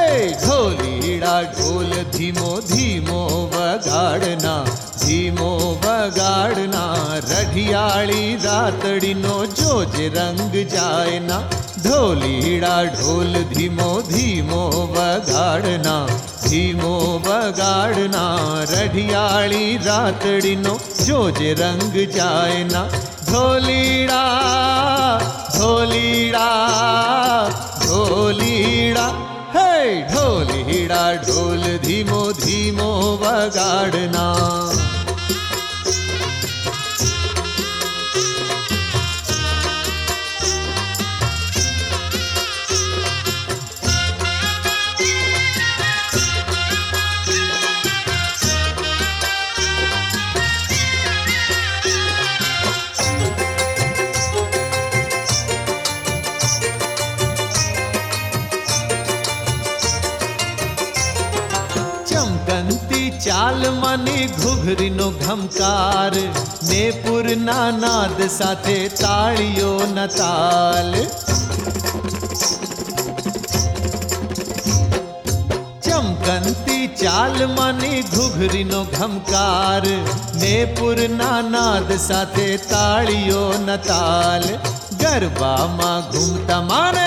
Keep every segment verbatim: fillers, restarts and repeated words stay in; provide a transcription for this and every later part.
ढोलीड़ा ढोल धीमो धीमो वगाड़ना, धीमो वगाड़ना, रढ़ियाली रातड़ीनो जोज रंग जायना। ढोलीड़ा ढोल धीमो धीमो वगाड़ना, धीमो वगाड़ना, रढ़ियाली रातड़ीनो जोज रंग जायना। ढोलीड़ा ढोलीड़ा ढोलीड़ा, हे ढोलीड़ा ढोल धीमो धीमो वगाड़ना। चमकंती चाल माने घुघरीनो घमकार, ने पूर्णा नाद साथे ताळीओ न ताल। चमकंती चाल माने घुघरीनो घमकार, ने पूर्णा नाद साथे ताळीओ न ताल। गरबा मां घूमता माने,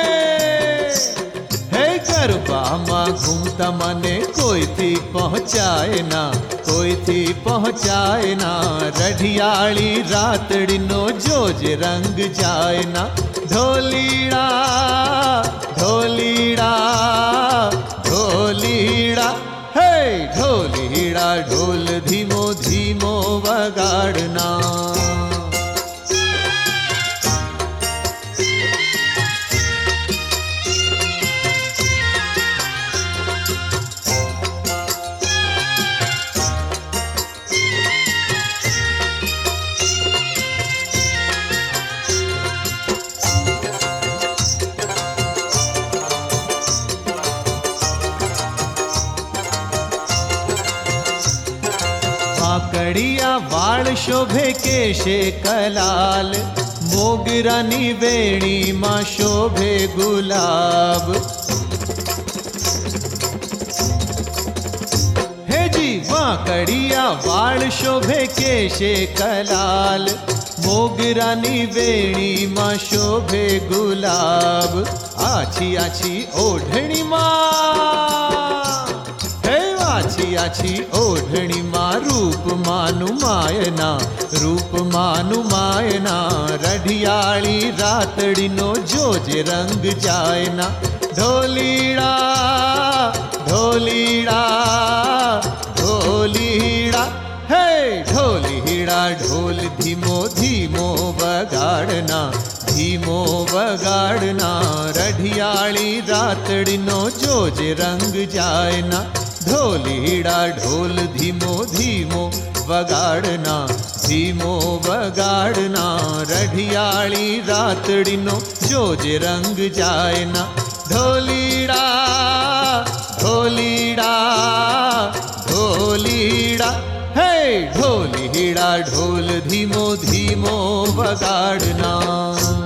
गरबा मां घूमता मने कोई थी पहुँचाए ना, कोई थी पहुँचाए ना, रढ़ियाली रातड़ीनो जोज रंग जाए ना। ढोलीड़ा ढोलीड़ा ढोलीड़ा, हे ढोलीड़ा ढोल धीमो धीमो वगाड़ना। कड़िया वाल शोभे केशे कलाल, मोगरानी वेणी मां शोभे गुलाब। हे जी वां कड़िया वाल शोभे केशे कलाल, मोगरानी वेणी मां शोभे गुलाब। आछी आछी ओढ़णी मां, आछी आछी ओढ़णी मां रूप मानु मायना, रूप मानु मायना, रढ़ियाली रातड़ीनो जोज रंग जायना। ढोलीड़ा ढोलीड़ा ढोलीड़ा, हे ढोलीड़ा ढोल धीमो धीमो वगाड़ना, धीमो वगाड़ना, रढ़ियाली रातड़ीनो जोज रंग जायना। ढोलीड़ा ढोल धीमो धीमो वगाड़ना, धीमो वगाड़ना, रढ़ियाली रातड़ीनो जोज रंग जायना। ढोलीड़ा ढोलीड़ा ढोलीड़ा, हे ढोलीड़ा ढोल धीमो धीमो वगाड़ना।